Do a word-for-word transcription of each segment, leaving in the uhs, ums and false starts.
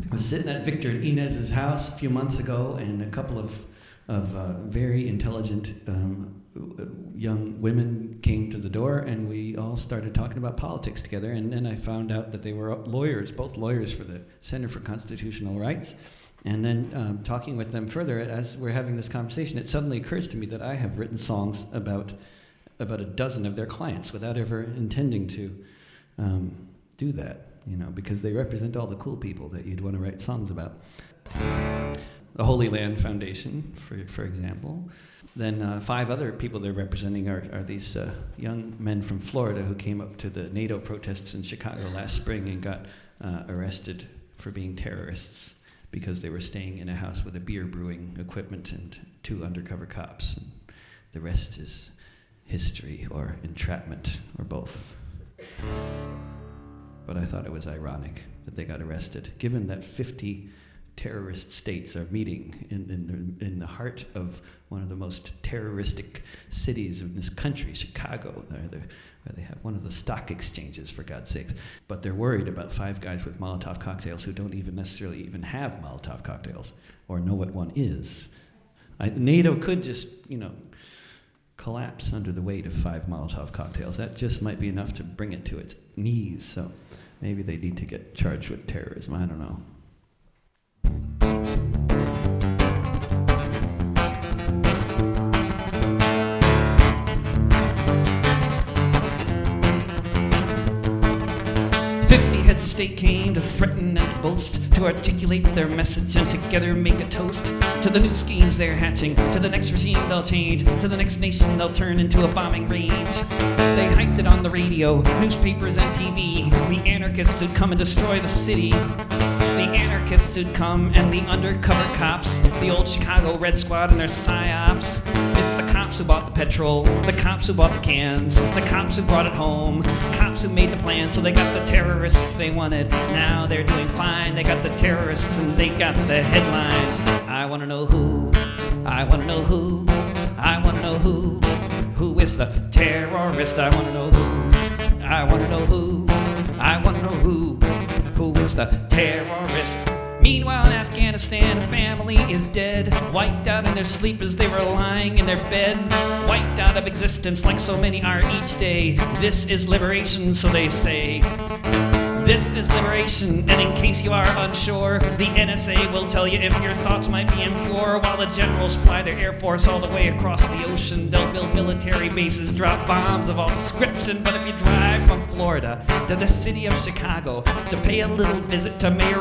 I was sitting at Victor and Inez's house a few months ago, and a couple of, of uh, very intelligent um, young women came to the door, and we all started talking about politics together, and then I found out that they were lawyers, both lawyers for the Center for Constitutional Rights. And then um, talking with them further, as we're having this conversation, it suddenly occurs to me that I have written songs about about a dozen of their clients without ever intending to um, do that, you know, because they represent all the cool people that you'd want to write songs about. The Holy Land Foundation, for for example. Then uh, five other people they're representing are, are these uh, young men from Florida who came up to the NATO protests in Chicago last spring and got uh, arrested for being terrorists because they were staying in a house with a beer brewing equipment and two undercover cops. And the rest is history or entrapment or both. But I thought it was ironic that they got arrested, given that fifty terrorist states are meeting in, in, the, in the heart of one of the most terroristic cities in this country, Chicago, where they have one of the stock exchanges, for God's sakes. But they're worried about five guys with Molotov cocktails who don't even necessarily even have Molotov cocktails or know what one is. I, NATO could just, you know, collapse under the weight of five Molotov cocktails. That just might be enough to bring it to its knees. So maybe they need to get charged with terrorism. I don't know. Fifty heads of state came to threaten and boast, to articulate their message and together make a toast to the new schemes they're hatching, to the next regime they'll change, to the next nation they'll turn into a bombing range. They hyped it on the radio, newspapers and T V, the anarchists who'd come and destroy the city. The anarchists who'd come and the undercover cops, the old Chicago Red Squad and their psyops. It's the cops who bought the petrol, the cops who bought the cans, the cops who brought it home, the cops who made the plan, so they got the terrorists they wanted. Now they're doing fine, they got the terrorists and they got the headlines. I wanna know who, I wanna know who, I wanna know who, who is the terrorist? I wanna know who, I wanna know who, I wanna know who, who is the terrorist? Meanwhile in Afghanistan, a family is dead, wiped out in their sleep as they were lying in their bed, wiped out of existence like so many are each day. This is liberation, so they say. This is liberation, and in case you are unsure, the N S A will tell you if your thoughts might be impure. While the generals fly their air force all the way across the ocean, they'll build military bases, drop bombs of all description. But if you drive from Florida to the city of Chicago to pay a little visit to Mayor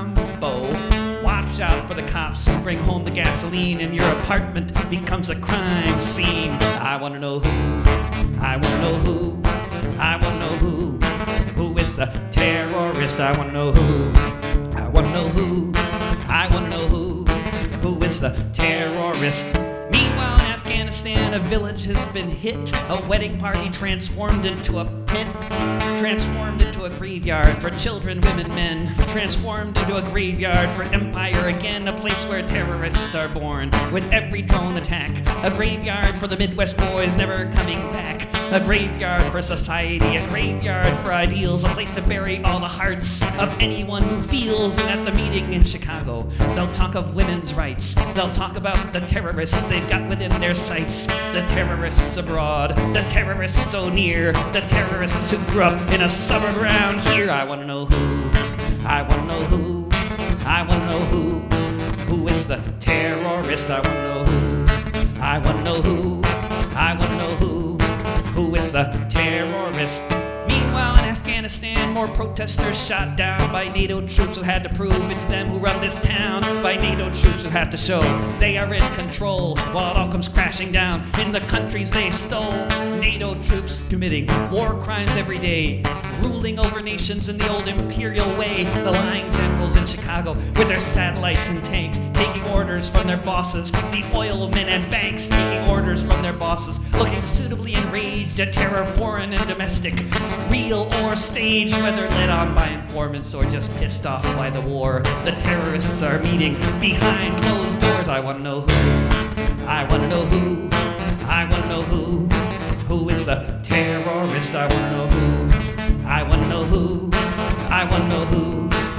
Rombo, watch out for the cops who bring home the gasoline, and your apartment becomes a crime scene. I wanna know who, I wanna know who, I wanna know who, who is the terrorist? I wanna know who, I wanna know who, I wanna know who, who is the terrorist? Meanwhile in Afghanistan, a village has been hit, a wedding party transformed into a pit, transformed into a graveyard for children, women, men, transformed into a graveyard for empire again, a place where terrorists are born with every drone attack, a graveyard for the Midwest boys never coming back, a graveyard for society, a graveyard for ideals, a place to bury all the hearts of anyone who feels. And at the meeting in Chicago, they'll talk of women's rights, they'll talk about the terrorists they've got within their sights, the terrorists abroad, the terrorists so near, the terrorists who grew up in a suburb around here. I wanna know who, I wanna know who, I wanna know who, who is the terrorist? I wanna know who, I wanna know who, I wanna know who, who is the terrorist? Meanwhile in Afghanistan, more protesters shot down by NATO troops who had to prove it's them who run this town, by NATO troops who have to show they are in control while it all comes crashing down in the countries they stole. NATO troops committing war crimes every day, ruling over nations in the old imperial way. The lying generals in Chicago with their satellites and tanks, taking orders from their bosses, the oil men and banks taking orders from their bosses, looking suitably enraged at terror, foreign and domestic, real or staged, whether led on by informants or just pissed off by the war. The terrorists are meeting behind closed doors. I wanna know who, I wanna know who, I wanna know who, who is the terrorist? I wanna know who, I wanna know who, I wanna know who, who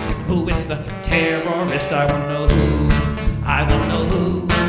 who. It's the terrorist. I wanna know who. I wanna know who.